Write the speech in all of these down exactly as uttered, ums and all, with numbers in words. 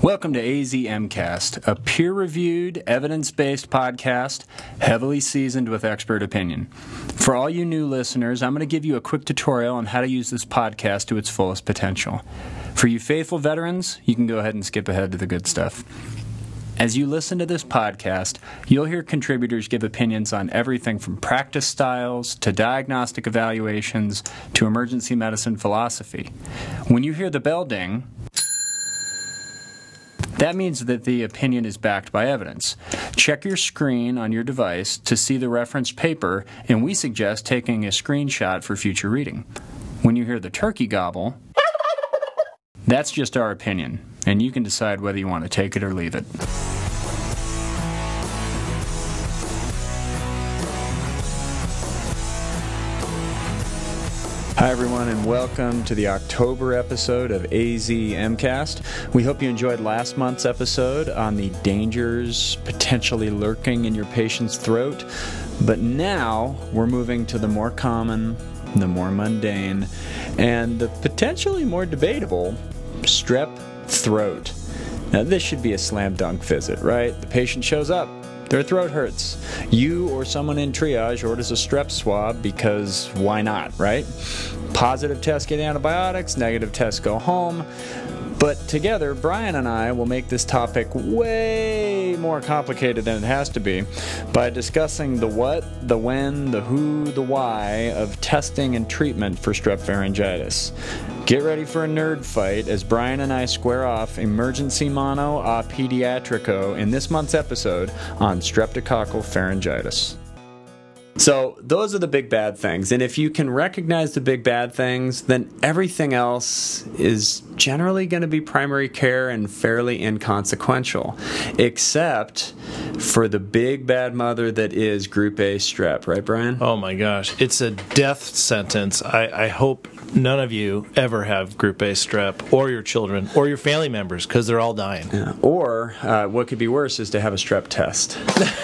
Welcome to A Z M Cast, a peer-reviewed, evidence-based podcast, heavily seasoned with expert opinion. For all you new listeners, I'm going to give you a quick tutorial on how to use this podcast to its fullest potential. For you faithful veterans, you can go ahead and skip ahead to the good stuff. As you listen to this podcast, you'll hear contributors give opinions on everything from practice styles to diagnostic evaluations to emergency medicine philosophy. When you hear the bell ding, that means that the opinion is backed by evidence. Check your screen on your device to see the referenced paper, and we suggest taking a screenshot for future reading. When you hear the turkey gobble, that's just our opinion, and you can decide whether you want to take it or leave it. Hi everyone, and welcome to the October episode of A Z M Cast. We hope you enjoyed last month's episode on the dangers potentially lurking in your patient's throat. But now we're moving to the more common, the more mundane, and the potentially more debatable strep throat. Now this should be a slam dunk visit, right? The patient shows up. Their throat hurts. You or someone in triage orders a strep swab because why not, right? Positive tests get antibiotics, negative tests go home. But together, Brian and I will make this topic way more complicated than it has to be by discussing the what, the when, the who, the why of testing and treatment for strep pharyngitis. Get ready for a nerd fight as Brian and I square off emergency mono a pediatrico in this month's episode on streptococcal pharyngitis. So those are the big bad things, and if you can recognize the big bad things, then everything else is generally going to be primary care and fairly inconsequential, except for the big bad mother that is Group A strep, right, Brian? Oh my gosh, it's a death sentence. I, I hope none of you ever have Group A strep, or your children, or your family members, because they're all dying. Yeah. Or uh, what could be worse is to have a strep test.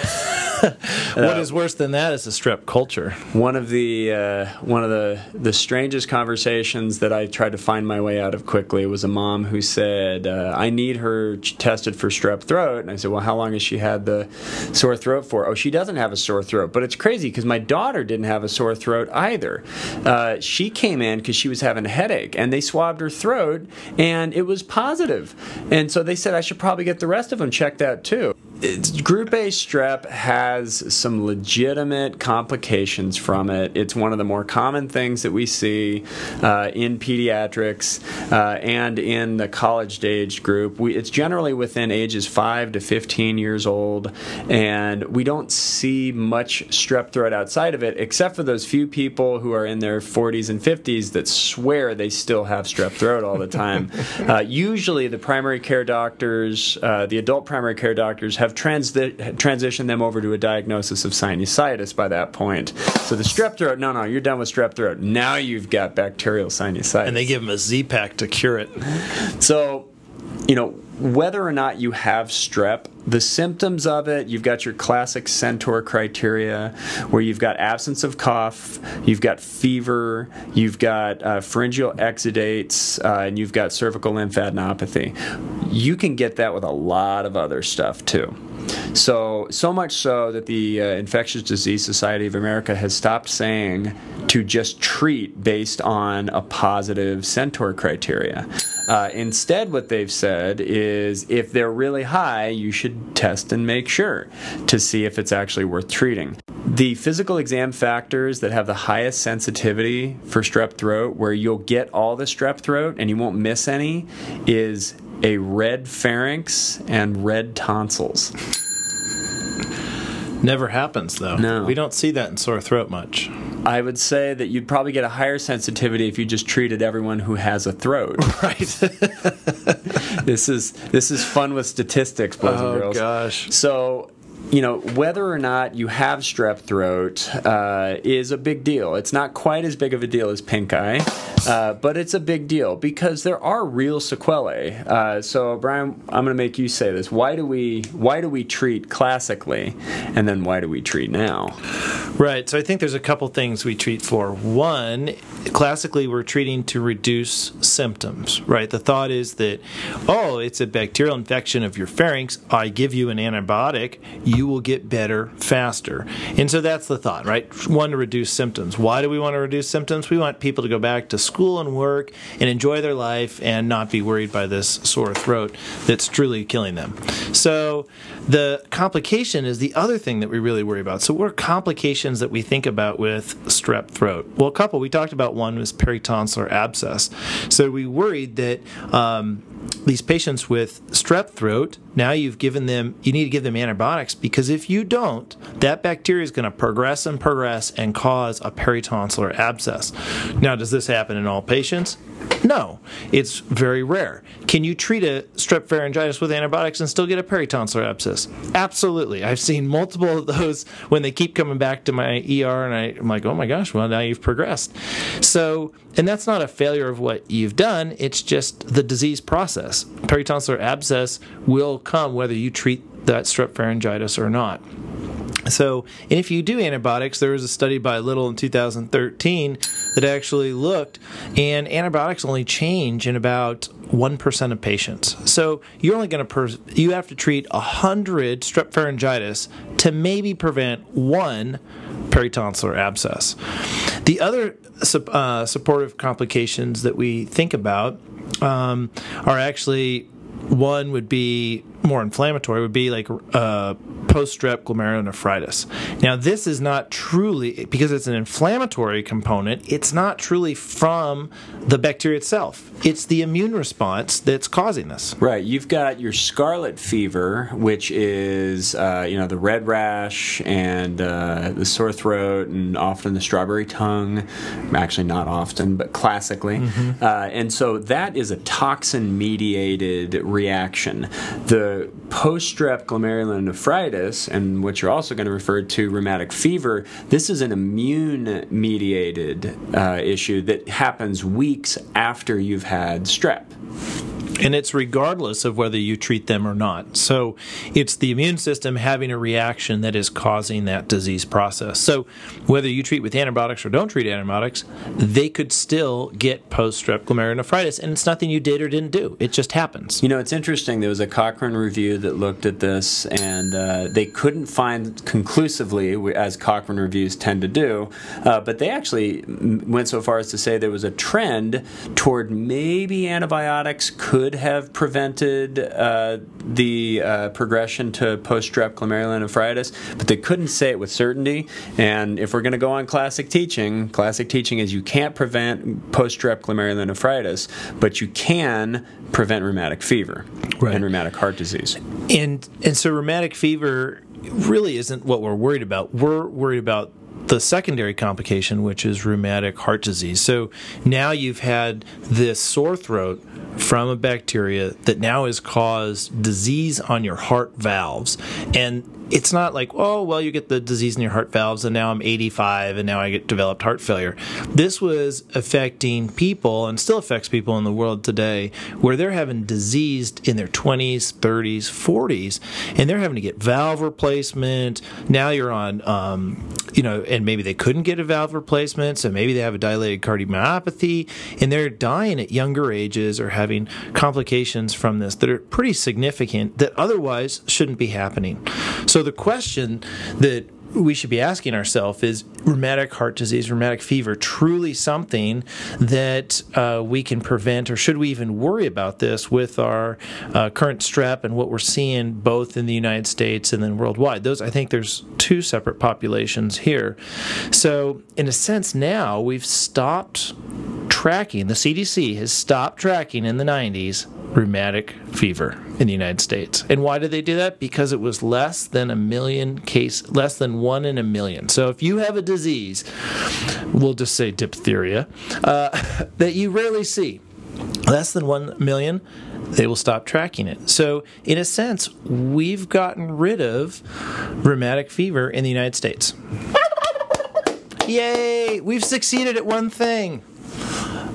What is worse than that is the strep culture. One of the uh, one of the the strangest conversations that I tried to find my way out of quickly was a mom who said, uh, "I need her tested for strep throat," and I said, "Well, how long has she had the sore throat for?" "Oh, she doesn't have a sore throat." But it's crazy because my daughter didn't have a sore throat either. Uh, she came in because she was having a headache, and they swabbed her throat, and it was positive. And so they said I should probably get the rest of them checked out too. It's, Group A strep has some legitimate complications from it. It's one of the more common things that we see uh, in pediatrics uh, and in the college-aged group. We, it's generally within ages five to fifteen years old, and we don't see much strep throat outside of it, except for those few people who are in their forties and fifties that swear they still have strep throat all the time. uh, usually the primary care doctors, uh, the adult primary care doctors, have Transi- transition them over to a diagnosis of sinusitis by that point. So the strep throat, no, no, you're done with strep throat. Now you've got bacterial sinusitis. And they give them a Z-Pak to cure it. So, you know, whether or not you have strep, the symptoms of it, you've got your classic Centaur criteria where you've got absence of cough, you've got fever, you've got uh, pharyngeal exudates, uh, and you've got cervical lymphadenopathy. You can get that with a lot of other stuff too. So, so much so that the uh, Infectious Disease Society of America has stopped saying to just treat based on a positive Centaur criteria. Uh, instead, what they've said is if they're really high, you should test and make sure to see if it's actually worth treating. The physical exam factors that have the highest sensitivity for strep throat, where you'll get all the strep throat and you won't miss any, is a red pharynx and red tonsils. Never happens, though. No. We don't see that in sore throat much. I would say that you'd probably get a higher sensitivity if you just treated everyone who has a throat. Right. This is this is fun with statistics, boys oh, and girls. Oh, gosh. So, you know, whether or not you have strep throat uh, is a big deal. It's not quite as big of a deal as pink eye, uh, but it's a big deal because there are real sequelae. Uh, so, Brian, I'm going to make you say this. Why do we why do we treat classically, and then why do we treat now? Right. So I think there's a couple things we treat for. One, classically, we're treating to reduce symptoms, right? The thought is that, oh, it's a bacterial infection of your pharynx. I give you an antibiotic, you will get better faster. And so that's the thought, right? One, to reduce symptoms. Why do we want to reduce symptoms? We want people to go back to school and work and enjoy their life and not be worried by this sore throat that's truly killing them. So the complication is the other thing that we really worry about. So what are complications that we think about with strep throat? Well, a couple. We talked about one was peritonsillar abscess. So we worried that um, these patients with strep throat, now you've given them, you need to give them antibiotics, because if you don't, that bacteria is going to progress and progress and cause a peritonsillar abscess. Now, does this happen in all patients? No, it's very rare. Can you treat a strep pharyngitis with antibiotics and still get a peritonsillar abscess? Absolutely. I've seen multiple of those when they keep coming back to my E R, and I, I'm like, oh my gosh, well, now you've progressed. So, and that's not a failure of what you've done, it's just the disease process. Peritonsillar abscess will come whether you treat that strep pharyngitis or not. So, and if you do antibiotics, there was a study by Little in two thousand thirteen that actually looked, and antibiotics only change in about one percent of patients. So you're only going to, per- you have to treat one hundred strep pharyngitis to maybe prevent one peritonsillar abscess. The other uh, supportive complications that we think about um, are actually, one would be more inflammatory, would be like uh, post-strep glomerulonephritis. Now, this is not truly, because it's an inflammatory component, it's not truly from the bacteria itself. It's the immune response that's causing this. Right. You've got your scarlet fever, which is, uh, you know, the red rash and uh, the sore throat and often the strawberry tongue. Actually, not often, but classically. Mm-hmm. Uh, and so that is a toxin-mediated reaction. The post-strep glomerulonephritis, and what you're also going to refer to rheumatic fever, this is an immune-mediated uh, issue that happens weeks after you've had strep. And it's regardless of whether you treat them or not. So it's the immune system having a reaction that is causing that disease process. So whether you treat with antibiotics or don't treat antibiotics, they could still get post-strep glomerulonephritis, and it's nothing you did or didn't do. It just happens. You know, it's interesting. There was a Cochrane review that looked at this, and uh, they couldn't find conclusively, as Cochrane reviews tend to do, uh, but they actually went so far as to say there was a trend toward maybe antibiotics could have prevented uh, the uh, progression to post-strep glomerulonephritis, but they couldn't say it with certainty. And if we're going to go on classic teaching, classic teaching is you can't prevent post-strep glomerulonephritis, but you can prevent rheumatic fever right. and rheumatic heart disease. And and so rheumatic fever really isn't what we're worried about. We're worried about the secondary complication, which is rheumatic heart disease. So now you've had this sore throat from a bacteria that now has caused disease on your heart valves. And it's not like, oh, well, you get the disease in your heart valves and now I'm eighty-five and now I get developed heart failure. This was affecting people and still affects people in the world today where they're having disease in their twenties, thirties, forties, and they're having to get valve replacement. Now you're on, um, you know, and maybe they couldn't get a valve replacement, so maybe they have a dilated cardiomyopathy, and they're dying at younger ages or having complications from this that are pretty significant that otherwise shouldn't be happening. So the question that we should be asking ourselves is, rheumatic heart disease, rheumatic fever, truly something that uh, we can prevent, or should we even worry about this with our uh, current strep and what we're seeing both in the United States and then worldwide? Those, I think there's two separate populations here. So in a sense now we've stopped tracking, the C D C has stopped tracking in the nineties rheumatic fever in the United States. And why did they do that? Because it was less than a million case, less than one in a million. So if you have a disease, we'll just say diphtheria, uh, that you rarely see, less than one million, they will stop tracking it. So in a sense, we've gotten rid of rheumatic fever in the United States. Yay! We've succeeded at one thing.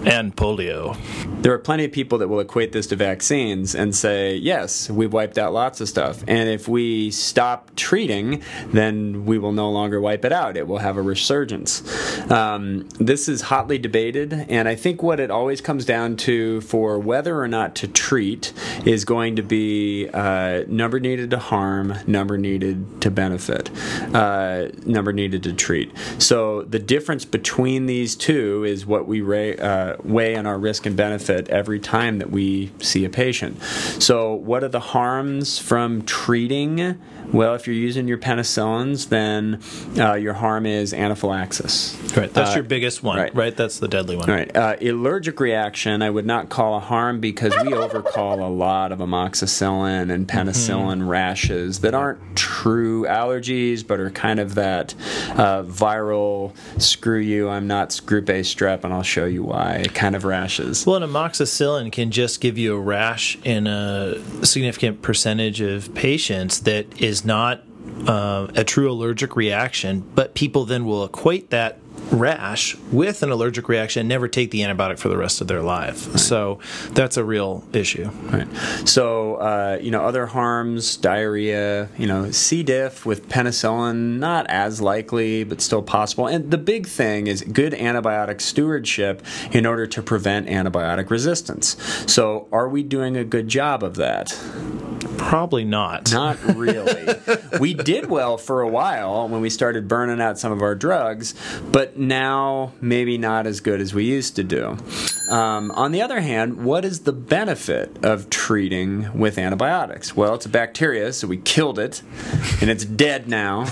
And polio. There are plenty of people that will equate this to vaccines and say, yes, we've wiped out lots of stuff. And if we stop treating, then we will no longer wipe it out. It will have a resurgence. Um, this is hotly debated, and I think what it always comes down to for whether or not to treat is going to be uh, number needed to harm, number needed to benefit, uh, number needed to treat. So the difference between these two is what we ra- uh, weigh on our risk and benefit every time that we see a patient. So what are the harms from treating? Well, if you're using your penicillins, then uh, your harm is anaphylaxis. Right, that's uh, your biggest one, right. right? That's the deadly one. Right. Uh, allergic reaction, I would not call a harm because we overcall a lot of amoxicillin and penicillin mm-hmm. rashes that aren't true allergies, but are kind of that uh, viral, screw you, I'm not group A strep, and I'll show you why, kind of rashes. Well, an amoxicillin can just give you a rash in a significant percentage of patients that is not uh, a true allergic reaction, but people then will equate that rash with an allergic reaction and never take the antibiotic for the rest of their life. Right. So that's a real issue. Right. So, uh, you know, other harms, diarrhea, you know, C. diff with penicillin, not as likely, but still possible. And the big thing is good antibiotic stewardship in order to prevent antibiotic resistance. So are we doing a good job of that? Probably not. Not really. We did well for a while when we started burning out some of our drugs, but now maybe not as good as we used to do. Um, on the other hand, what is the benefit of treating with antibiotics? Well, it's a bacteria, so we killed it, and it's dead now.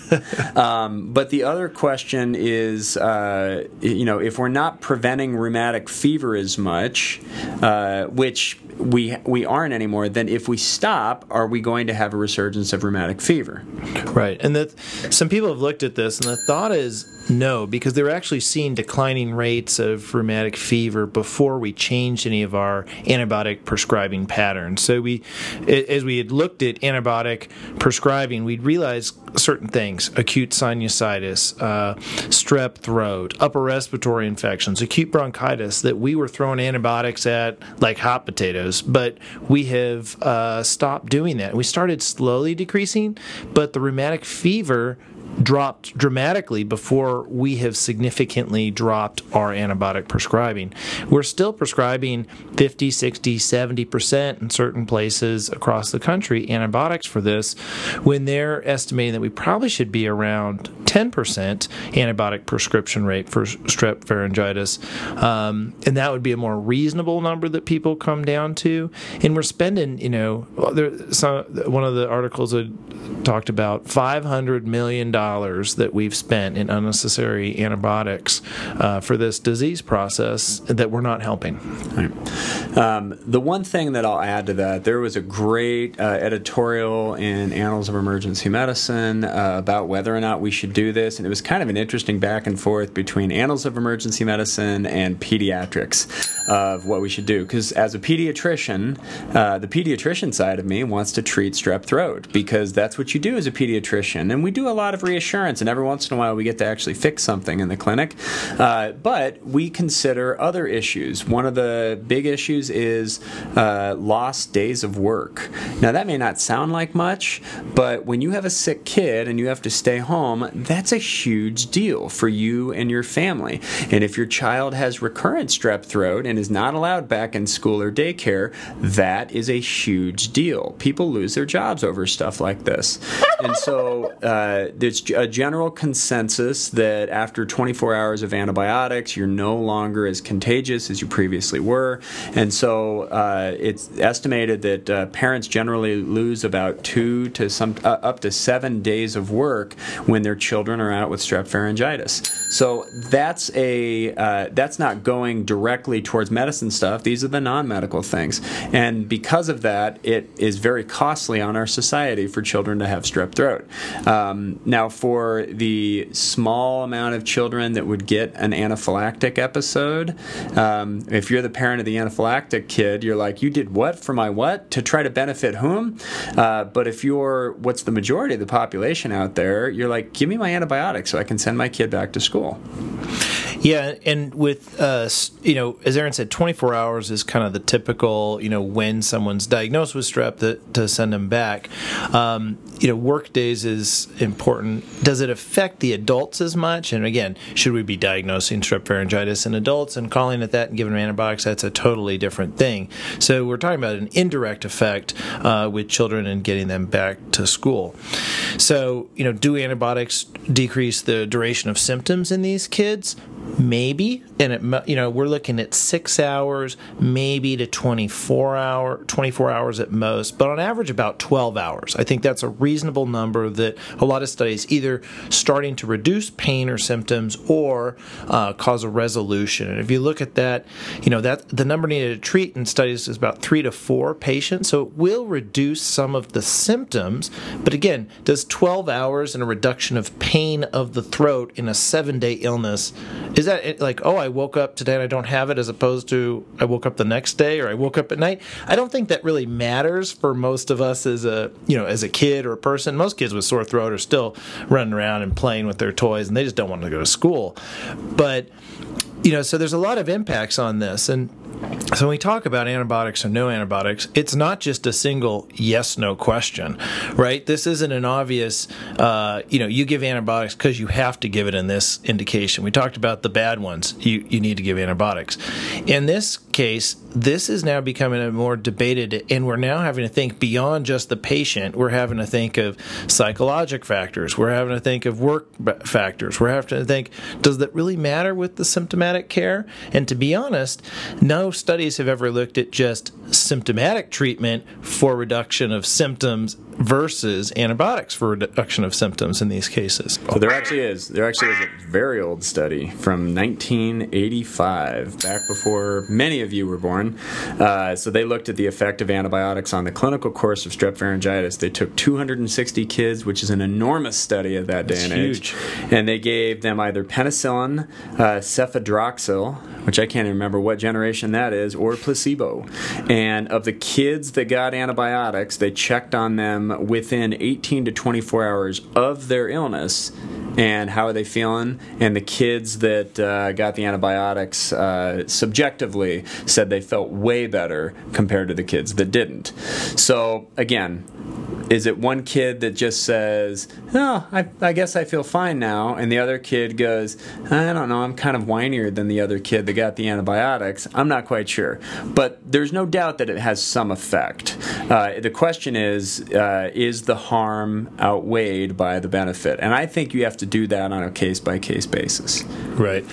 um, but the other question is, uh, you know, if we're not preventing rheumatic fever as much, uh, which we we aren't anymore, then if we stop, are we going to have a resurgence of rheumatic fever? Right. And that some people have looked at this, and the thought is no, because they were actually seeing declining rates of rheumatic fever before we changed any of our antibiotic prescribing patterns. So we, as we had looked at antibiotic prescribing, we'd realized certain things: acute sinusitis, uh, strep throat, upper respiratory infections, acute bronchitis, that we were throwing antibiotics at like hot potatoes. But we have uh, stopped doing that. We started slowly decreasing, but the rheumatic fever dropped dramatically before we have significantly dropped our antibiotic prescribing. We're still prescribing fifty, sixty, seventy percent in certain places across the country antibiotics for this, when they're estimating that we probably should be around ten percent antibiotic prescription rate for strep pharyngitis. Um, and that would be a more reasonable number that people come down to. And we're spending, you know, there, some, one of the articles had talked about five hundred million dollars that we've spent in unnecessary antibiotics uh, for this disease process that we're not helping. Right. Um, the one thing that I'll add to that, there was a great uh, editorial in Annals of Emergency Medicine uh, about whether or not we should do this, and it was kind of an interesting back and forth between Annals of Emergency Medicine and pediatrics of what we should do. Because as a pediatrician, uh, the pediatrician side of me wants to treat strep throat, because that's what you do as a pediatrician, and we do a lot of reassurance, and every once in a while we get to actually fix something in the clinic. Uh, but we consider other issues. One of the big issues is uh, lost days of work. Now, that may not sound like much, but when you have a sick kid and you have to stay home, that's a huge deal for you and your family. And if your child has recurrent strep throat and is not allowed back in school or daycare, that is a huge deal. People lose their jobs over stuff like this. And so uh, there's a general consensus that after twenty-four hours of antibiotics, you're no longer as contagious as you previously were. And so uh, it's estimated that uh, parents generally lose about two to some uh, up to seven days of work when their children are out with strep pharyngitis. So that's a uh, that's not going directly towards medicine stuff. These are the non-medical things. And because of that, it is very costly on our society for children to have strep throat. Um, now, for the small amount of children that would get an anaphylactic episode, um, if you're the parent of the anaphylactic kid, you're like, you did what for my what? To try to benefit whom? Uh, but if you're what's the majority of the population out there, you're like, give me my antibiotics so I can send my kid back to school. Yeah, and with, uh, you know, as Aaron said, twenty-four hours is kind of the typical, you know, when someone's diagnosed with strep that, to send them back. Um, you know, work days is important. Does it affect the adults as much? And again, should we be diagnosing strep pharyngitis in adults and calling it that and giving them antibiotics? That's a totally different thing. So we're talking about an indirect effect uh, with children and getting them back to school. So, you know, do antibiotics decrease the duration of symptoms in these kids? Maybe, and it, you know, we're looking at six hours, maybe to twenty-four hour, twenty-four hours at most, but on average about twelve hours. I think that's a reasonable number that a lot of studies either starting to reduce pain or symptoms or uh, cause a resolution. And if you look at that, you know, that the number needed to treat in studies is about three to four patients, so it will reduce some of the symptoms. But again, does twelve hours and a reduction of pain of the throat in a seven-day illness, is that like, oh, I woke up today and I don't have it, as opposed to I woke up the next day or I woke up at night? I don't think that really matters for most of us as a, you know, as a kid or a person. Most kids with sore throat are still running around and playing with their toys, and they just don't want to go to school. But, you know, so there's a lot of impacts on this. And so when we talk about antibiotics or no antibiotics, it's not just a single yes-no question, right? This isn't an obvious, uh, you know, you give antibiotics because you have to give it in this indication. We talked about the bad ones. You, you need to give antibiotics. In this case, this is now becoming a more debated, and we're now having to think beyond just the patient. We're having to think of psychologic factors. We're having to think of work factors. We're having to think, does that really matter with the symptomatic care? And to be honest, no studies have ever looked at just symptomatic treatment for reduction of symptoms versus antibiotics for reduction of symptoms in these cases. So there actually is. There actually is a very old study from nineteen eighty-five, back before many of you were born. Uh, so they looked at the effect of antibiotics on the clinical course of strep pharyngitis. They took two hundred sixty kids, which is an enormous study of that day That's and huge. age. And they gave them either penicillin, uh, cefadroxil, which I can't even remember what generation that is, or placebo. And of the kids that got antibiotics, they checked on them within eighteen to twenty-four hours of their illness and how are they feeling. And the kids that uh, got the antibiotics uh, subjectively said they felt way better compared to the kids that didn't. So again, is it one kid that just says, oh, I, I guess I feel fine now, and the other kid goes, I don't know, I'm kind of whinier than the other kid that got the antibiotics? I'm not quite sure. But there's no doubt that it has some effect. Uh, the question is, uh, is the harm outweighed by the benefit? And I think you have to do that on a case-by-case basis. Right.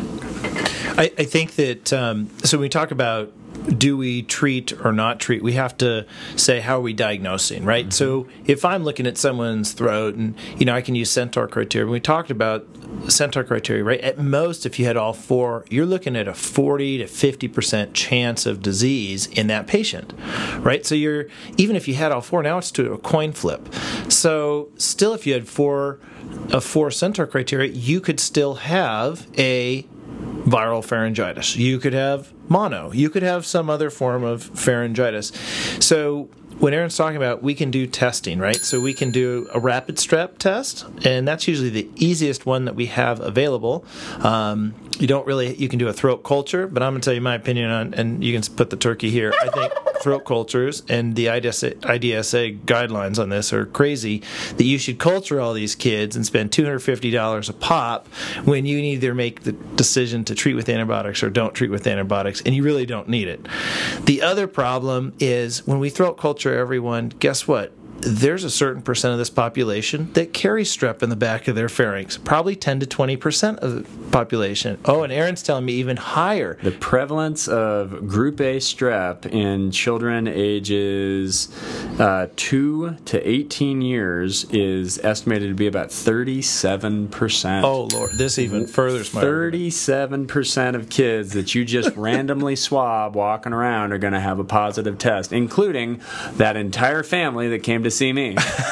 I, I think that, um, so when we talk about do we treat or not treat, we have to say, how are we diagnosing, right? Mm-hmm. So if I'm looking at someone's throat, and, you know, I can use Centaur criteria. When we talked about Centaur criteria, right? At most, if you had all four, you're looking at a forty to fifty percent chance of disease in that patient, right? So you're, even if you had all four, now it's to a coin flip. So still, if you had four, a four Centaur criteria, you could still have a viral pharyngitis. You could have mono. You could have some other form of pharyngitis. So when Aaron's talking about, we can do testing, right? So we can do a rapid strep test, and that's usually the easiest one that we have available. Um, you don't really, you can do a throat culture, but I'm going to tell you my opinion on, and you can put the turkey here. I think throat cultures and the I D S A, I D S A guidelines on this are crazy, that you should culture all these kids and spend two hundred fifty dollars a pop when you either make the decision to treat with antibiotics or don't treat with antibiotics, and you really don't need it. The other problem is when we throat culture everyone, guess what? There's a certain percent of this population that carries strep in the back of their pharynx, probably ten to twenty percent of the population. Oh, and Aaron's telling me even higher. The prevalence of group A strep in children ages uh, two to eighteen years is estimated to be about thirty-seven percent. Oh, Lord, this even furthers my thirty-seven percent of kids that you just randomly swab walking around are going to have a positive test, including that entire family that came to see me.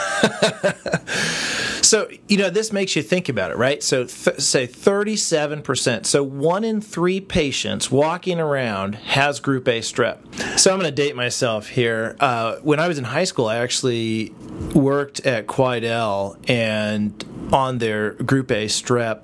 So, you know, this makes you think about it, right? So, th- say thirty-seven percent. So, one in three patients walking around has group A strep. So, I'm going to date myself here. Uh, when I was in high school, I actually worked at Quidel and on their group A strep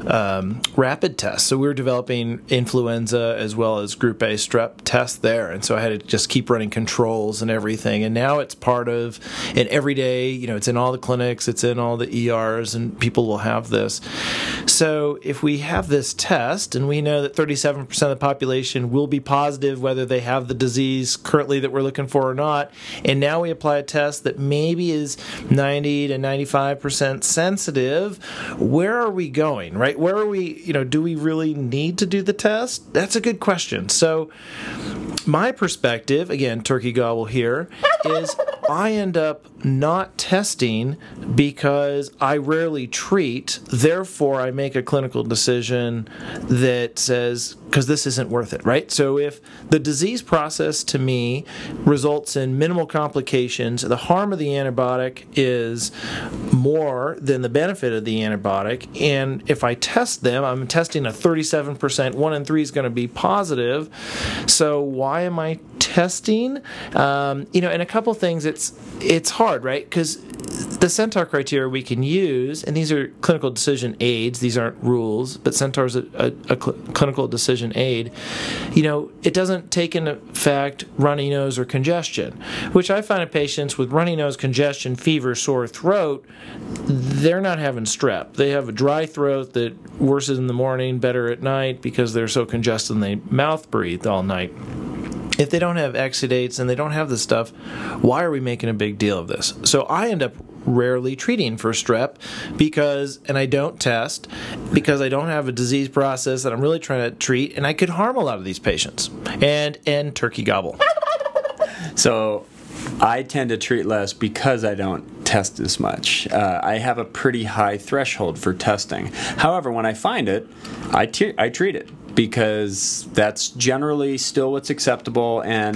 um, rapid tests. So we were developing influenza as well as Group A strep tests there, and so I had to just keep running controls and everything. And now it's part of an everyday. You know, it's in all the clinics, it's in all the E Rs, and people will have this. So if we have this test, and we know that thirty-seven percent of the population will be positive whether they have the disease currently that we're looking for or not, and now we apply a test that maybe is ninety to ninety-five percent sensitive, where are we going, right? Where are we, you know, do we really need to do the test? That's a good question. So my perspective, again, turkey gobble here, is I end up not testing because I rarely treat. Therefore, I make a clinical decision that says, because this isn't worth it, right? So if the disease process to me results in minimal complications, the harm of the antibiotic is more than the benefit of the antibiotic, and if I test them, I'm testing a thirty-seven percent, one in three is going to be positive. So why am I testing? Um, you know, and a couple things, it's it's hard, right? Because the Centaur criteria we can use, and these are clinical decision aids, these aren't rules, but Centaur is a, a, a cl- clinical decision aid. You know, it doesn't take into fact runny nose or congestion, which I find in patients with runny nose, congestion, fever, sore throat, they're not having strep. They have a dry throat that worsens in the morning, better at night because they're so congested and they mouth breathe all night. If they don't have exudates and they don't have this stuff, why are we making a big deal of this? So I end up rarely treating for strep because, and I don't test, because I don't have a disease process that I'm really trying to treat, and I could harm a lot of these patients. And, and turkey gobble. So I tend to treat less because I don't test as much. Uh, I have a pretty high threshold for testing. However, when I find it, I, te- I treat it, because that's generally still what's acceptable. And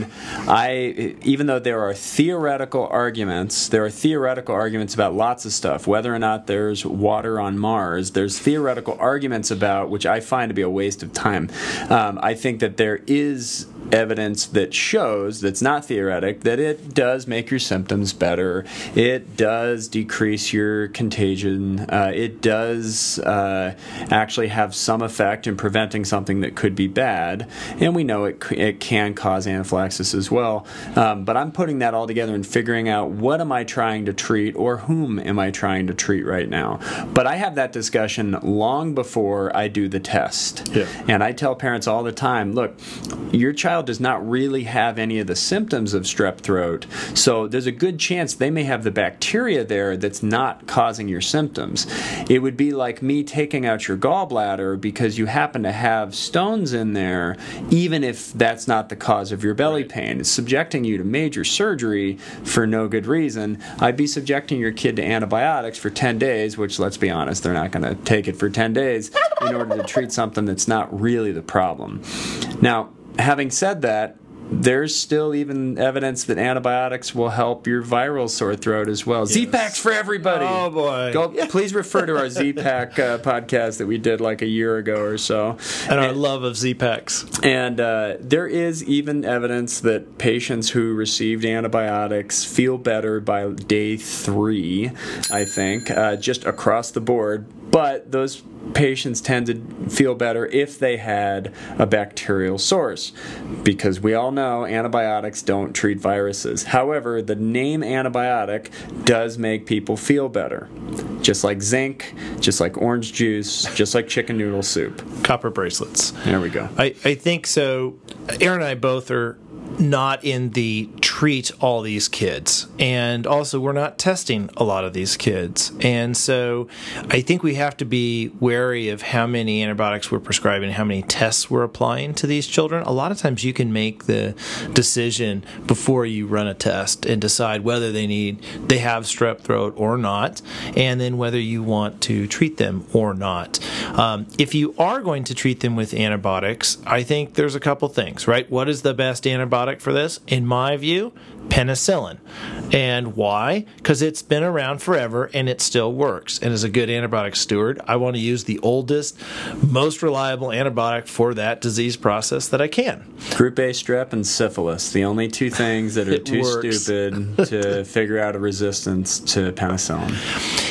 I, even though there are theoretical arguments, there are theoretical arguments about lots of stuff, whether or not there's water on Mars, there's theoretical arguments about, which I find to be a waste of time. Um, I think that there is evidence that shows, that's not theoretic, that it does make your symptoms better. It does decrease your contagion. Uh, it does uh, actually have some effect in preventing something that could be bad. And we know it it can cause anaphylaxis as well. Um, but I'm putting that all together and figuring out, what am I trying to treat, or whom am I trying to treat right now? But I have that discussion long before I do the test. Yeah. And I tell parents all the time, look, your child does not really have any of the symptoms of strep throat, so there's a good chance they may have the bacteria there that's not causing your symptoms. It would be like me taking out your gallbladder because you happen to have stones in there, even if that's not the cause of your belly pain. It's subjecting you to major surgery for no good reason. I'd be subjecting your kid to antibiotics for ten days, which, let's be honest, they're not going to take it for ten days in order to treat something that's not really the problem. Now, having said that, there's still even evidence that antibiotics will help your viral sore throat as well. Yes. Z-Paks for everybody. Oh, boy. Go, please refer to our Z-Pak uh, podcast that we did like a year ago or so. And our love of Z-Paks. And uh, there is even evidence that patients who received antibiotics feel better by day three, I think, uh, just across the board. But those patients tend to feel better if they had a bacterial source, because we all know antibiotics don't treat viruses. However, the name antibiotic does make people feel better, just like zinc, just like orange juice, just like chicken noodle soup. Copper bracelets. There we go. I, I think so. Aaron and I both are not in the treat all these kids, and also we're not testing a lot of these kids, and so I think we have to be wary of how many antibiotics we're prescribing, how many tests we're applying to these children. A lot of times you can make the decision before you run a test and decide whether they need they have strep throat or not, and then whether you want to treat them or not. Um, if you are going to treat them with antibiotics, I think there's a couple things, right? What is the best antibiotic for this? In my view, penicillin. And why? Because it's been around forever and it still works. And as a good antibiotic steward, I want to use the oldest, most reliable antibiotic for that disease process that I can. Group A strep and syphilis, the only two things that are too works. stupid to figure out a resistance to penicillin.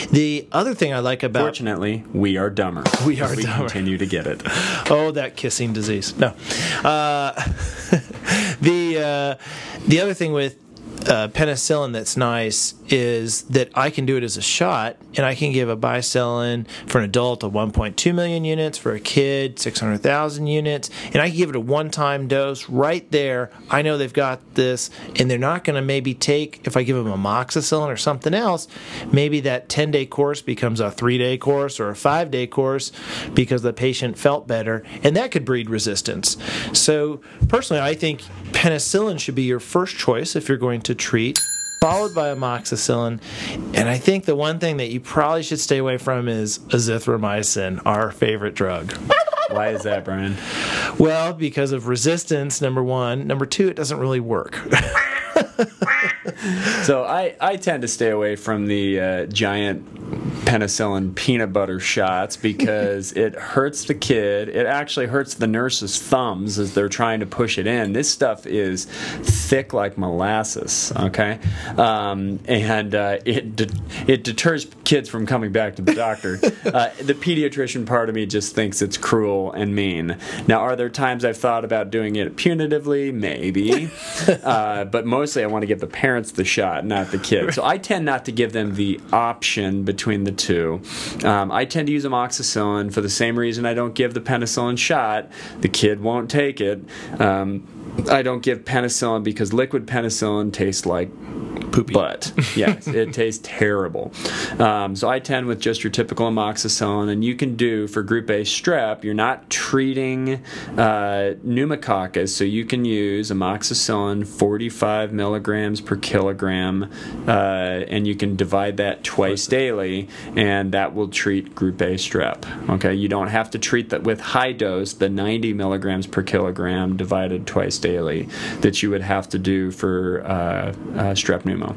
The other thing I like about Fortunately, we are dumber. We are we dumber. continue to get it. Oh, that kissing disease. No. Uh, the uh, the other thing with uh, penicillin that's nice is that I can do it as a shot, and I can give a bicillin for an adult of one point two million units, for a kid six hundred thousand units, and I can give it a one-time dose right there. I know they've got this, and they're not going to maybe take, if I give them amoxicillin or something else, maybe that ten-day course becomes a three-day course or a five-day course because the patient felt better, and that could breed resistance. So personally, I think penicillin should be your first choice if you're going to treat, followed by amoxicillin. And I think the one thing that you probably should stay away from is azithromycin, our favorite drug. Why is that, Brian? Well, because of resistance, number one. Number two, it doesn't really work. So I, I tend to stay away from the uh, giant penicillin peanut butter shots because it hurts the kid. It actually hurts the nurse's thumbs as they're trying to push it in. This stuff is thick like molasses, okay? Um, and uh, it de- it deters kids from coming back to the doctor. Uh, the pediatrician part of me just thinks it's cruel and mean. Now, are there times I've thought about doing it punitively? Maybe. uh, but mostly I want to give the parents the shot, not the kid. So I tend not to give them the option between the two. Um, I tend to use amoxicillin for the same reason I don't give the penicillin shot. The kid won't take it. Um, I don't give penicillin because liquid penicillin tastes like poopy butt. Yes, it tastes terrible. Um, so I tend with just your typical amoxicillin, and you can do for group A strep, you're not treating uh, pneumococcus, so you can use amoxicillin forty-five milligrams per kilogram, uh, and you can divide that twice daily, and that will treat group A strep. Okay, you don't have to treat that with high dose, the ninety milligrams per kilogram divided twice daily that you would have to do for uh, uh, strep pneumo.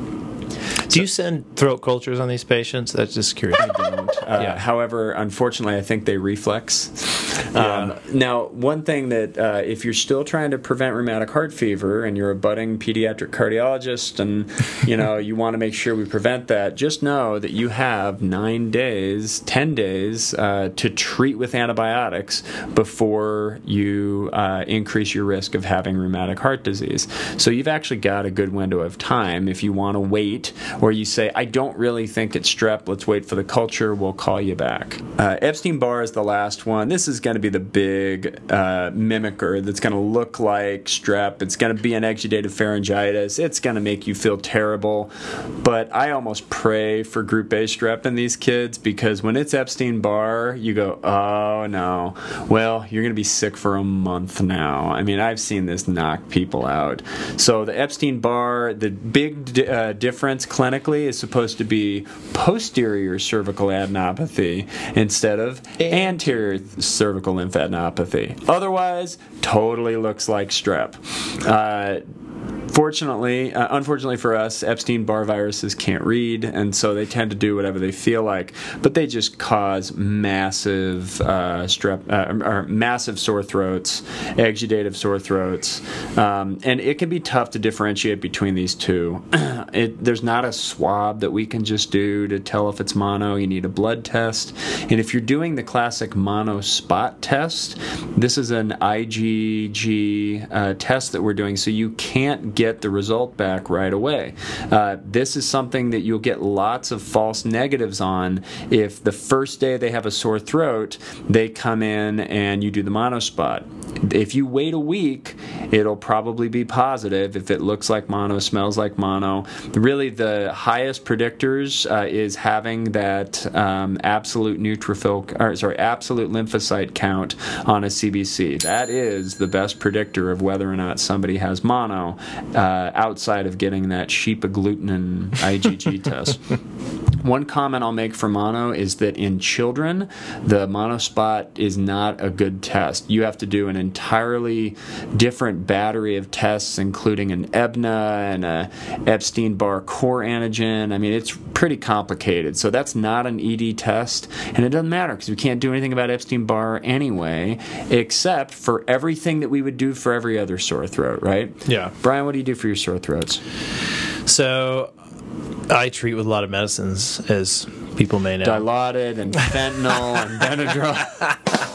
Do you send throat cultures on these patients? That's just curious. I don't. Uh, yeah. However, unfortunately, I think they reflex. Um, yeah. Now, one thing that uh, if you're still trying to prevent rheumatic heart fever and you're a budding pediatric cardiologist and you know you want to make sure we prevent that, just know that you have nine days, ten days uh, to treat with antibiotics before you uh, increase your risk of having rheumatic heart disease. So you've actually got a good window of time if you want to wait, or you say, I don't really think it's strep, let's wait for the culture, we'll call you back. Uh, Epstein-Barr is the last one. This is going to be the big uh, mimicker that's going to look like strep. It's going to be an exudative pharyngitis. It's going to make you feel terrible. But I almost pray for group A strep in these kids because when it's Epstein-Barr, you go, oh no, well, you're going to be sick for a month now. I mean, I've seen this knock people out. So the Epstein-Barr, the big d- uh, difference clinically is supposed to be posterior cervical adenopathy instead of anterior cervical lymphadenopathy. Otherwise, totally looks like strep. Uh, Fortunately, uh, unfortunately for us, Epstein-Barr viruses can't read, and so they tend to do whatever they feel like. But they just cause massive uh, strep, uh, or massive sore throats, exudative sore throats, um, and it can be tough to differentiate between these two. It, there's not a swab that we can just do to tell if it's mono. You need a blood test, and if you're doing the classic mono spot test, this is an I G G uh, test that we're doing, so you can't get get the result back right away. Uh, this is something that you'll get lots of false negatives on if the first day they have a sore throat, they come in and you do the monospot. If you wait a week, it'll probably be positive if it looks like mono, smells like mono. Really, the highest predictors uh, is having that um, absolute neutrophil, or sorry, absolute lymphocyte count on a C B C. That is the best predictor of whether or not somebody has mono. Uh, outside of getting that sheep agglutinin I G G test. One comment I'll make for mono is that in children, the monospot is not a good test. You have to do an entirely different battery of tests, including an E B N A and a Epstein-Barr core antigen. I mean, it's pretty complicated. So that's not an E D test, and it doesn't matter because we can't do anything about Epstein-Barr anyway, except for everything that we would do for every other sore throat, right? Yeah. Brian, what do you do for your sore throats? So I treat with a lot of medicines, as people may know. Dilaudid and fentanyl and Benadryl.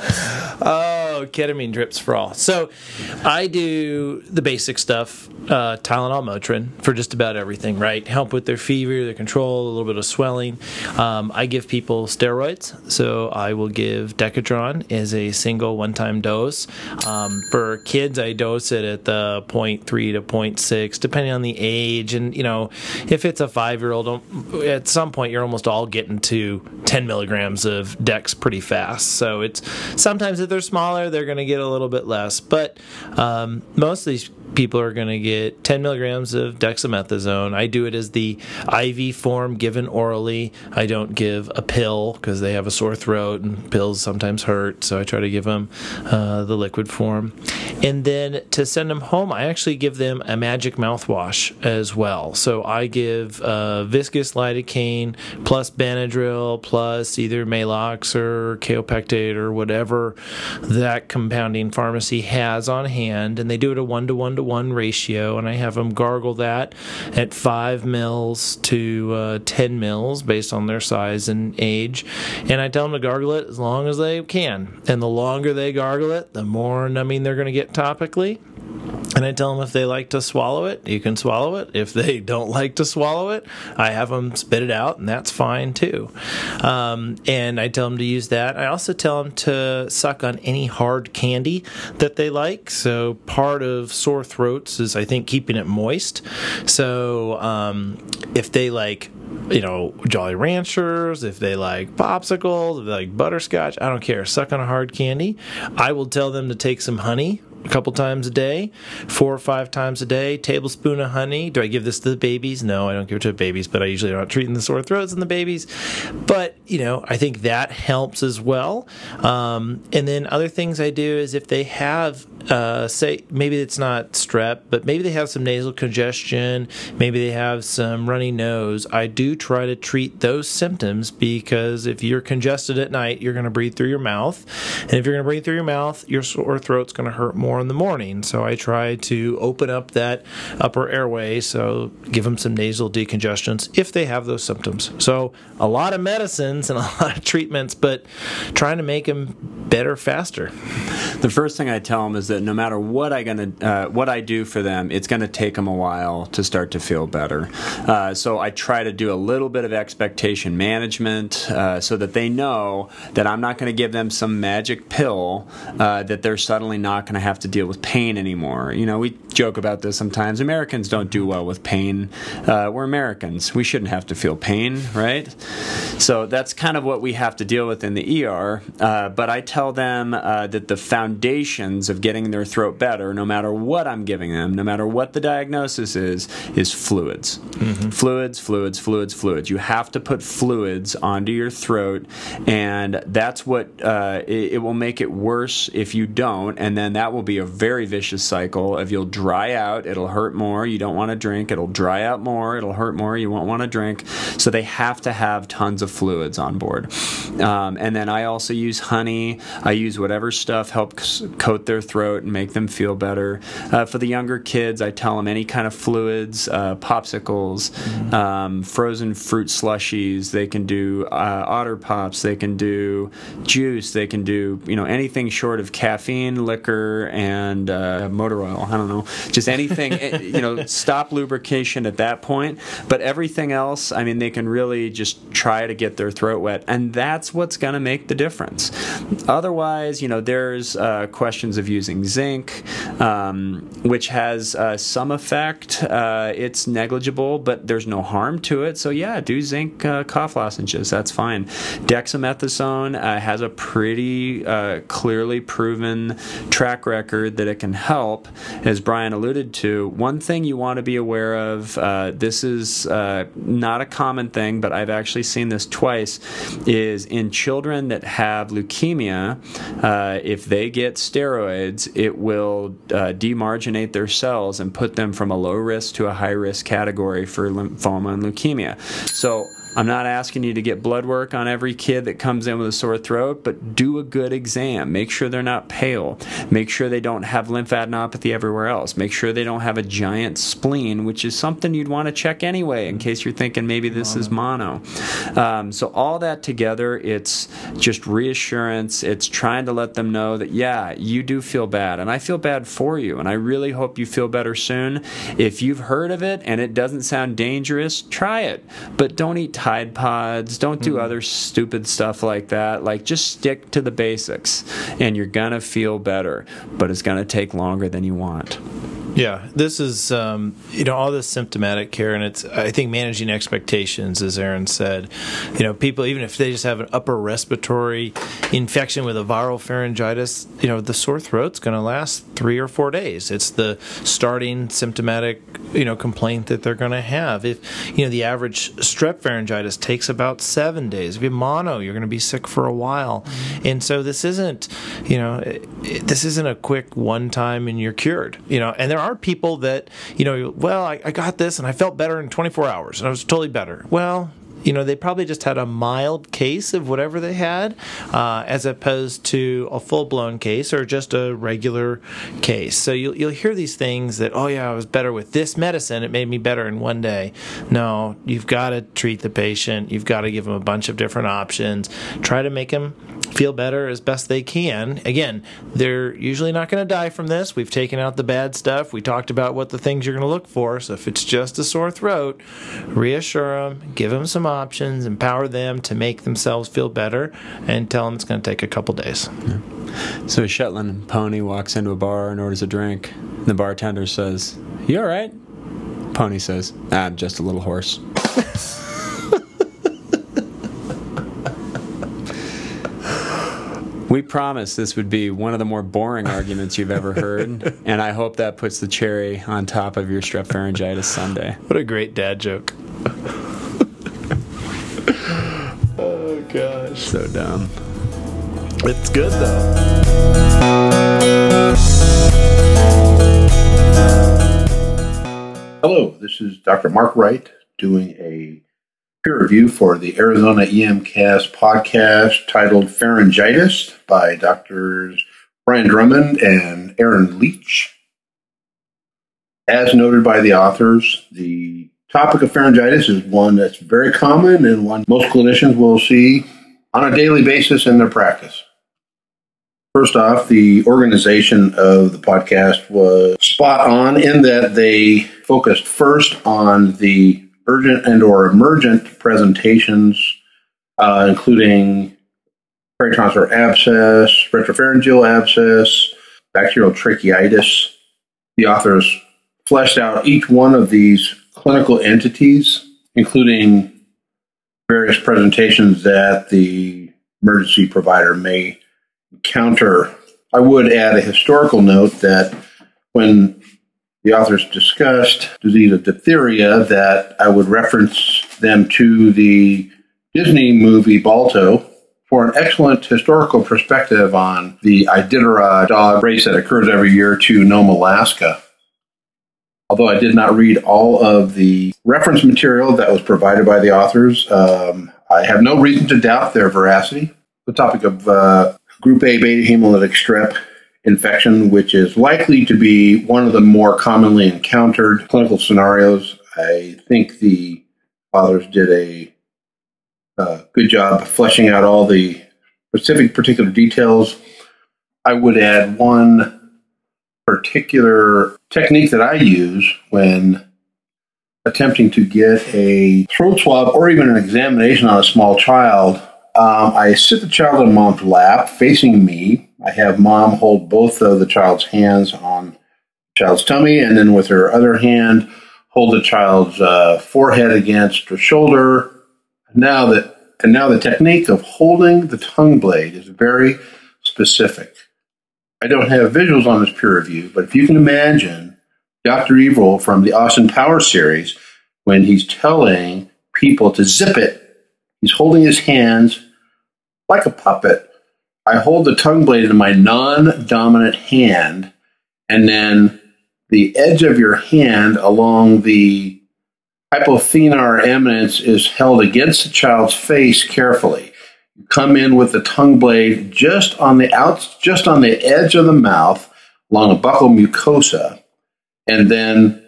Oh, ketamine drips for all. So I do the basic stuff, uh, Tylenol, Motrin, for just about everything, right? Help with their fever, their control, a little bit of swelling. Um, I give people steroids. So I will give Decadron as a single one-time dose. Um, for kids, I dose it at the zero point three to zero point six, depending on the age. And, you know, if it's a five-year-old, at some point you're almost all getting to ten milligrams of Dex pretty fast. So it's sometimes if they're smaller, they're going to get a little bit less. But um, most of these people are going to get ten milligrams of dexamethasone. I do it as the I V form given orally. I don't give a pill because they have a sore throat and pills sometimes hurt. So I try to give them uh, the liquid form. And then to send them home, I actually give them a magic mouthwash as well. So I give uh, viscous lidocaine plus Benadryl plus either Maalox or Kaopectate or whatever that compounding pharmacy has on hand. And they do it a one-to-one to one ratio, and I have them gargle that at five mils to uh, ten mils based on their size and age. And I tell them to gargle it as long as they can. And the longer they gargle it, the more numbing they're going to get topically. And I tell them if they like to swallow it, you can swallow it. If they don't like to swallow it, I have them spit it out, and that's fine too. Um, and I tell them to use that. I also tell them to suck on any hard candy that they like. So part of sore throats is, I think, keeping it moist. So um, if they like, you know, Jolly Ranchers, if they like popsicles, if they like butterscotch, I don't care. Suck on a hard candy. I will tell them to take some honey a couple times a day, four or five times a day, tablespoon of honey. Do I give this to the babies? No, I don't give it to the babies, but I usually don't treating the sore throats in the babies. But, you know, I think that helps as well. Um, and then other things I do is if they have, uh, say, maybe it's not strep, but maybe they have some nasal congestion, maybe they have some runny nose, I do try to treat those symptoms, because if you're congested at night, you're going to breathe through your mouth. And if you're going to breathe through your mouth, your sore throat's going to hurt more in the morning. So I try to open up that upper airway, so give them some nasal decongestants if they have those symptoms. So a lot of medicines and a lot of treatments, but trying to make them better faster. The first thing I tell them is that no matter what I gonna uh, what I do for them, it's going to take them a while to start to feel better. Uh, so I try to do a little bit of expectation management uh, so that they know that I'm not going to give them some magic pill uh, that they're suddenly not going to have to deal with pain anymore. You know, we joke about this sometimes. Americans don't do well with pain. Uh, we're Americans. We shouldn't have to feel pain, right? So that's kind of what we have to deal with in the E R. Uh, but I tell them uh, that the foundations of getting their throat better, no matter what I'm giving them, no matter what the diagnosis is, is fluids. Mm-hmm. Fluids, fluids, fluids, fluids. You have to put fluids onto your throat, and that's what uh, it, it will make it worse if you don't, and then that will be a very vicious cycle of you'll dry out, it'll hurt more, you don't want to drink, it'll dry out more, it'll hurt more, you won't want to drink. So they have to have tons of fluids on board. Um, and then I also use honey. I use whatever stuff helps coat their throat and make them feel better. Uh, for the younger kids, I tell them any kind of fluids, uh, popsicles, mm-hmm. um, frozen fruit slushies. They can do uh, Otter Pops. They can do juice. They can do, you know, anything short of caffeine, liquor, and uh, motor oil. I don't know, just anything. You know, stop lubrication at that point. But everything else, I mean, they can really just try to get their throat wet, and that's what's going to make the difference. Otherwise, you know, there's uh, questions of using zinc, um, which has uh, some effect. Uh, it's negligible, but there's no harm to it. So yeah, do zinc uh, cough lozenges. That's fine. Dexamethasone uh, has a pretty uh, clearly proven track record that it can help, as Brian alluded to. One thing you want to be aware of, uh, this is uh, not a common thing, but I've actually seen this twice, is in children that have leukemia, uh, if they get steroids, it will uh, demarginate their cells and put them from a low risk to a high risk category for lymphoma and leukemia. So I'm not asking you to get blood work on every kid that comes in with a sore throat, but do a good exam. Make sure they're not pale. Make sure they don't have lymphadenopathy everywhere else. Make sure they don't have a giant spleen, which is something you'd want to check anyway in case you're thinking maybe this mono. is mono. Um, so all that together, it's just reassurance. It's trying to let them know that, yeah, you do feel bad, and I feel bad for you, and I really hope you feel better soon. If you've heard of it and it doesn't sound dangerous, try it. But don't eat Tide Pods. Don't do mm-hmm. other stupid stuff like that. Like, just stick to the basics, and you're going to feel better. But it's going to take longer than you want. Yeah, this is, um, you know, all this symptomatic care, and it's, I think, managing expectations, as Aaron said. You know, people, even if they just have an upper respiratory infection with a viral pharyngitis, you know, the sore throat's going to last three or four days. It's the starting symptomatic, you know, complaint that they're going to have. If, you know, the average strep pharyngitis takes about seven days. If you have mono, you're going to be sick for a while. And so this isn't, you know, it, this isn't a quick one time and you're cured, you know, and there are are people that, you know, well, I, I got this and I felt better in twenty-four hours and I was totally better. Well, you know, they probably just had a mild case of whatever they had, uh, as opposed to a full-blown case or just a regular case. So you'll, you'll hear these things that, oh, yeah, I was better with this medicine. It made me better in one day. No, you've got to treat the patient. You've got to give them a bunch of different options. Try to make them feel better as best they can. Again, they're usually not going to die from this. We've taken out the bad stuff. We talked about what the things you're going to look for. So if it's just a sore throat, reassure them, give them some options, empower them to make themselves feel better, and tell them it's going to take a couple days. Yeah. So a Shetland pony walks into a bar and orders a drink. The bartender says, "You all right?" Pony says, "I'm just a little hoarse." We promised this would be one of the more boring arguments you've ever heard, and I hope that puts the cherry on top of your strep pharyngitis sundae. What a great dad joke. Oh, gosh. So dumb. It's good, though. Hello, this is Doctor Mark Wright doing a peer review for the Arizona EMCast podcast titled Pharyngitis by Doctors Brian Drummond and Aaron Leach. As noted by the authors, the topic of pharyngitis is one that's very common and one most clinicians will see on a daily basis in their practice. First off, the organization of the podcast was spot on in that they focused first on the urgent and or emergent presentations, uh, including peritonsillar abscess, retropharyngeal abscess, bacterial tracheitis. The authors fleshed out each one of these clinical entities, including various presentations that the emergency provider may encounter. I would add a historical note that when the authors discussed disease of diphtheria, that I would reference them to the Disney movie Balto for an excellent historical perspective on the Iditarod dog race that occurs every year to Nome, Alaska. Although I did not read all of the reference material that was provided by the authors, um, I have no reason to doubt their veracity. The topic of uh, Group A beta hemolytic strep infection, which is likely to be one of the more commonly encountered clinical scenarios. I think the authors did a uh, good job fleshing out all the specific particular details. I would add one particular technique that I use when attempting to get a throat swab or even an examination on a small child. Um, I sit the child in mom's lap facing me. I have mom hold both of the child's hands on the child's tummy, and then with her other hand, hold the child's uh, forehead against her shoulder. Now that, and now the technique of holding the tongue blade is very specific. I don't have visuals on this peer review, but if you can imagine Doctor Evil from the Austin Powers series, when he's telling people to zip it, he's holding his hands like a puppet. I hold the tongue blade in my non-dominant hand, and then the edge of your hand along the hypothenar eminence is held against the child's face carefully. You come in with the tongue blade just on the outs, just on the edge of the mouth, along the buccal mucosa, and then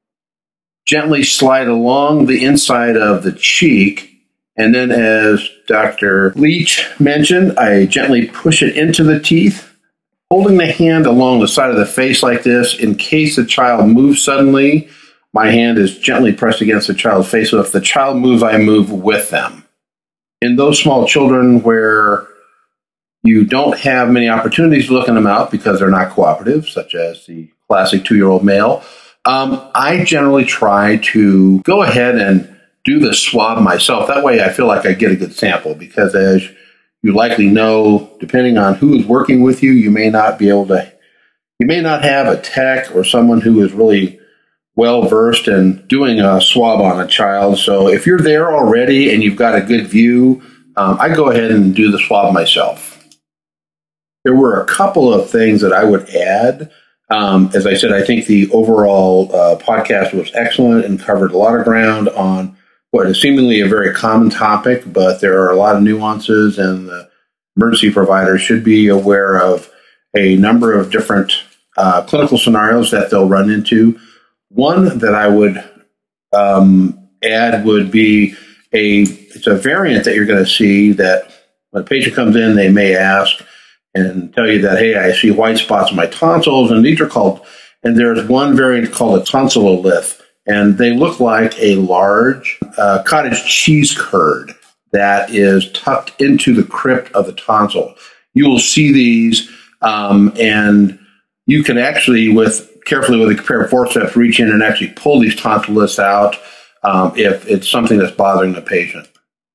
gently slide along the inside of the cheek. And then, as Doctor Leach mentioned, I gently push it into the teeth, holding the hand along the side of the face like this. In case the child moves suddenly, my hand is gently pressed against the child's face. So if the child moves, I move with them. In those small children where you don't have many opportunities to look in the mouth because they're not cooperative, such as the classic two-year-old male, um, I generally try to go ahead and do the swab myself. That way I feel like I get a good sample, because as you likely know, depending on who is working with you, you may not be able to, you may not have a tech or someone who is really well-versed in doing a swab on a child. So if you're there already and you've got a good view, um, I go ahead and do the swab myself. There were a couple of things that I would add. Um, as I said, I think the overall uh, podcast was excellent and covered a lot of ground on what is seemingly a very common topic, but there are a lot of nuances, and the emergency provider should be aware of a number of different uh, clinical scenarios that they'll run into. One that I would um, add would be a, it's a variant that you're going to see that when a patient comes in, they may ask and tell you that, hey, I see white spots in my tonsils, and these are called, and there's one variant called a tonsillolith, and they look like a large uh, cottage cheese curd that is tucked into the crypt of the tonsil. You will see these, um, and you can actually, with carefully with a pair of forceps, reach in and actually pull these tonsilloliths out um, if it's something that's bothering the patient.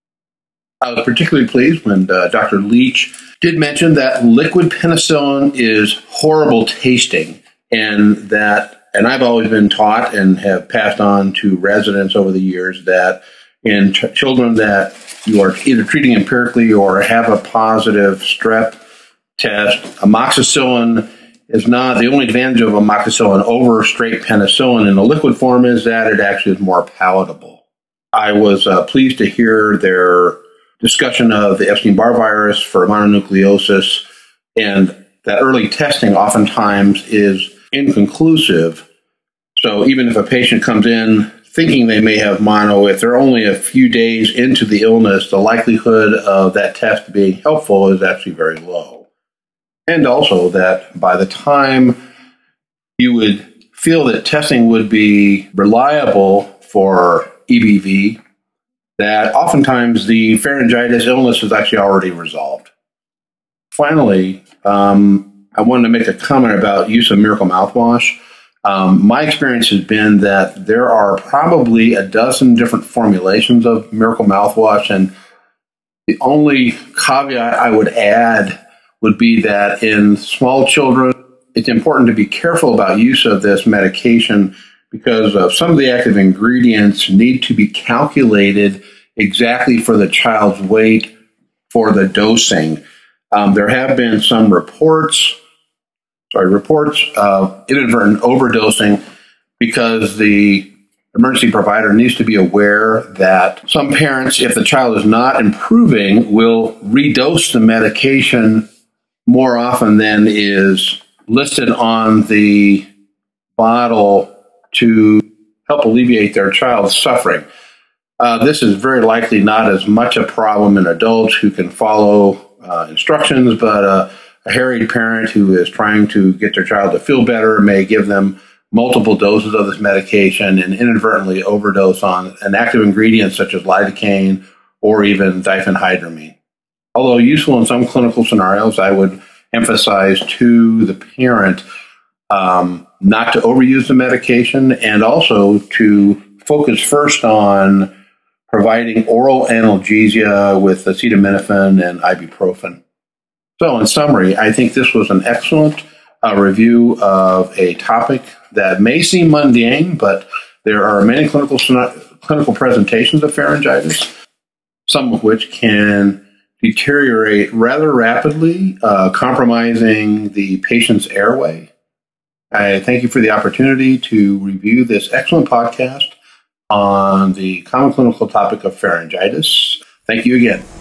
I was particularly pleased when uh, Doctor Leach did mention that liquid penicillin is horrible tasting, and that, and I've always been taught and have passed on to residents over the years that in ch- children that you are either treating empirically or have a positive strep test, amoxicillin is not, the only advantage of amoxicillin over straight penicillin in the liquid form is that it actually is more palatable. I was uh, pleased to hear their discussion of the Epstein-Barr virus for mononucleosis, and that early testing oftentimes is inconclusive. So even if a patient comes in thinking they may have mono, if they're only a few days into the illness, the likelihood of that test being helpful is actually very low. And also that by the time you would feel that testing would be reliable for E B V, that oftentimes the pharyngitis illness is actually already resolved. Finally, um, I wanted to make a comment about use of Miracle Mouthwash. Um, my experience has been that there are probably a dozen different formulations of Miracle Mouthwash, and the only caveat I would add would be that in small children, it's important to be careful about use of this medication because of some of the active ingredients need to be calculated exactly for the child's weight for the dosing. Um, there have been some reports, sorry, reports of inadvertent overdosing because the emergency provider needs to be aware that some parents, if the child is not improving, will redose the medication more often than is listed on the bottle to help alleviate their child's suffering. Uh, this is very likely not as much a problem in adults who can follow uh, instructions, but uh, a harried parent who is trying to get their child to feel better may give them multiple doses of this medication and inadvertently overdose on an active ingredient such as lidocaine or even diphenhydramine. Although useful in some clinical scenarios, I would emphasize to the parent um, not to overuse the medication and also to focus first on providing oral analgesia with acetaminophen and ibuprofen. So in summary, I think this was an excellent uh, review of a topic that may seem mundane, but there are many clinical clinical presentations of pharyngitis, some of which can deteriorate rather rapidly, uh, compromising the patient's airway. I thank you for the opportunity to review this excellent podcast on the common clinical topic of pharyngitis. Thank you again.